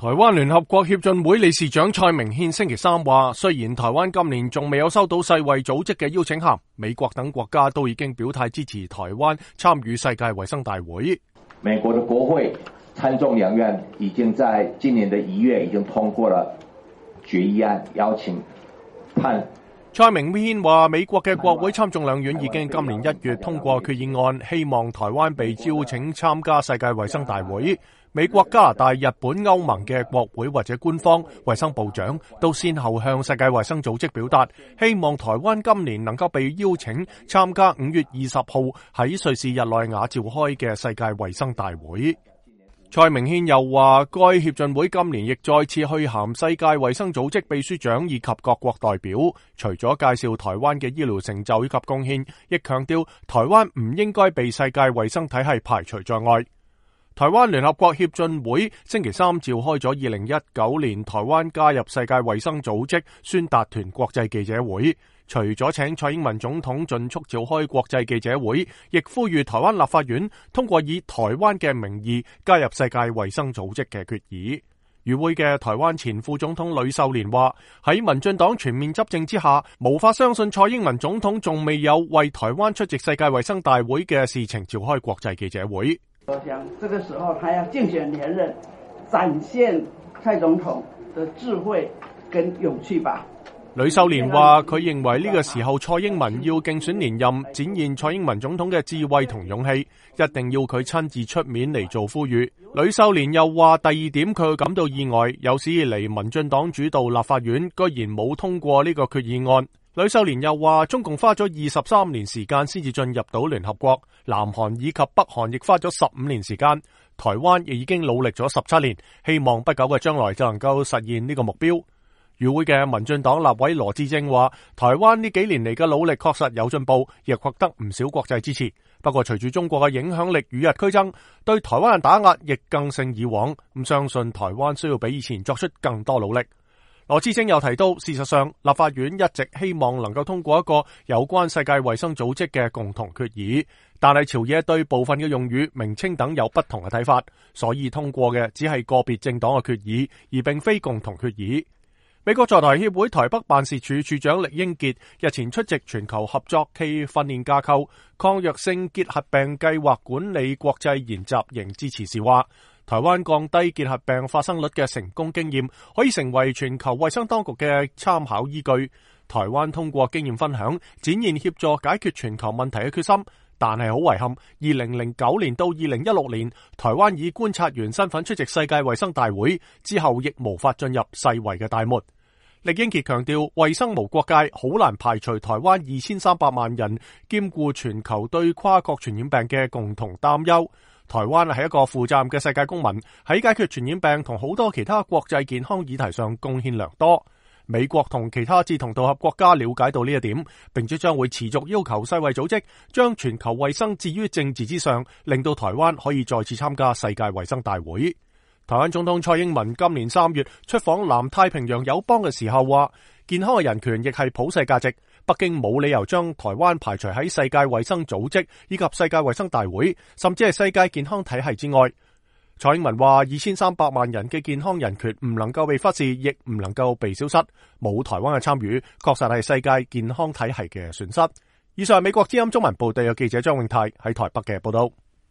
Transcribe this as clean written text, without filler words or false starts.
台灣聯合國協進會理事長蔡明憲星期三話，雖然台灣今年仲未有收到世衛組織嘅邀請函，美國等國家都已經表態支持台灣參與世界衛生大會。 美國的國會參眾兩院已經在今年的1月已經通過了決議案，邀請蔡明憲話，美國嘅國會參眾兩院已經今年1月通過決議案，希望台灣被邀請參加世界衛生大會。美國、加拿大、日本、歐盟嘅國會或者官方衛生部長都先後向世界衛生組織表達，希望台灣今年能夠被邀請參加5月20號喺瑞士日內瓦召開嘅世界衛生大會。蔡明憲又話，該協進會今年亦再次去函世界衛生組織秘書長以及各國代表，除咗介紹台灣嘅醫療成就以及貢獻，亦強調台灣唔應該被世界衛生體系排除在外。台灣聯合國協進會星期三召開咗2019年台灣加入世界衛生組織宣達團國際記者會，除咗請蔡英文總統盡速召開國際記者會，亦呼籲台灣立法院通過以台灣嘅名義加入世界衛生組織嘅決議。與會嘅台灣前副總統呂秀蓮話，喺民進黨全面執政之下，無法相信蔡英文總統仲未有為台灣出席世界衛生大會嘅事情召開國際記者會。 我想這個時候他要競選連任，展現蔡總統的智慧跟勇氣吧。 呂秀蓮話，佢認為呢個時候蔡英文要競選連任，展現蔡英文總統嘅智慧同勇氣，一定要佢親自出面嚟做呼籲。呂秀蓮又話，第二點佢感到意外，有史以嚟民進黨主導立法院居然冇通過呢個決議案。呂秀蓮又話，中共花咗23年時間先至進入到聯合國，南韓以及北韓亦花咗15年時間，台灣亦已經努力咗17年，希望不久嘅將來就能夠實現呢個目標。與會嘅民進黨立委羅致政話，台灣呢幾年嚟嘅努力確實有進步，亦獲得唔少國際支持。不過隨住中國嘅影響力與日俱增，對台灣嘅打壓亦更勝以往，相信台灣需要比以前作出更多努力。羅致政又提到，事實上立法院一直希望能夠通過一個有關世界衛生組織嘅共同決議，但係朝野對部分嘅用語、名稱等有不同嘅睇法，所以通過嘅只係個別政黨嘅決議，而並非共同決議。美國在台協會台北辦事處處長酈英傑日前出席全球合作暨訓練架構抗藥性結核病計劃管理國際研習營致辭時話，台灣降低結核病發生率嘅成功經驗可以成為全球衛生當局嘅參考依據。台灣通過經驗分享，展現協助解決全球問題嘅決心，但係好遺憾，2009年到2016年，台灣以觀察員身份出席世界衛生大會之後，亦無法進入世衛嘅大門。酈英傑強調，衛生無國界，好難排除台灣2300萬人兼顧全球對跨國傳染病嘅共同擔憂。台灣係一個負責任嘅世界公民，喺解決傳染病同好多其他國際健康議題上貢獻良多。美國同其他志同道合國家了解到呢一點，並且將會持續要求世衛組織將全球衛生置於政治之上，令到台灣可以再次參加世界衛生大會。台灣總統蔡英文今年3月出訪南太平洋友邦嘅時候話，健康嘅人權亦係普世價值，北京冇理由將台灣排除喺世界衛生組織以及世界衛生大會，甚至係世界健康體系之外。蔡英文話，2300萬人嘅健康人權唔能夠被忽視，亦唔能夠被消失，冇台灣嘅參與，確實係世界健康體系嘅損失。以上係美國之音中文部地嘅記者張永泰喺台北嘅報道。